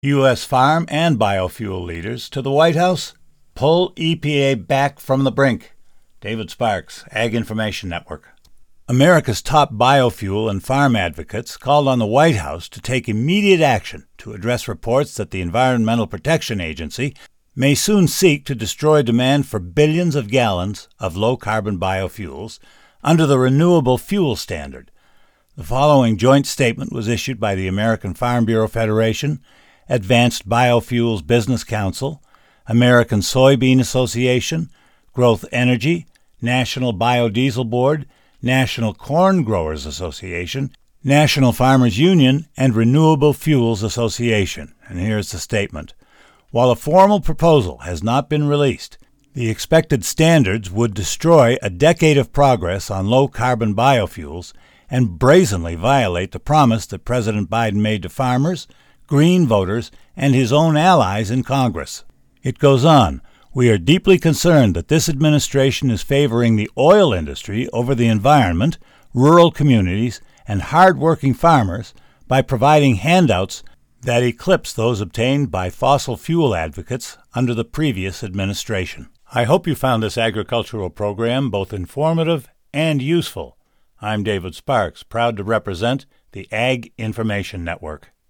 U.S. farm and biofuel leaders to the White House pull EPA back from the brink. David Sparks, Ag Information Network. America's top biofuel and farm advocates called on the White House to take immediate action to address reports that the Environmental Protection Agency may soon seek to destroy demand for billions of gallons of low-carbon biofuels under the Renewable Fuel Standard. The following joint statement was issued by the American Farm Bureau Federation, Advanced Biofuels Business Council, American Soybean Association, Growth Energy, National Biodiesel Board, National Corn Growers Association, National Farmers Union, and Renewable Fuels Association. And here's the statement. While a formal proposal has not been released, the expected standards would destroy a decade of progress on low-carbon biofuels and brazenly violate the promise that President Biden made to farmers, Green voters, and his own allies in Congress. It goes on, we are deeply concerned that this administration is favoring the oil industry over the environment, rural communities, and hard-working farmers by providing handouts that eclipse those obtained by fossil fuel advocates under the previous administration. I hope you found this agricultural program both informative and useful. I'm David Sparks, proud to represent the Ag Information Network.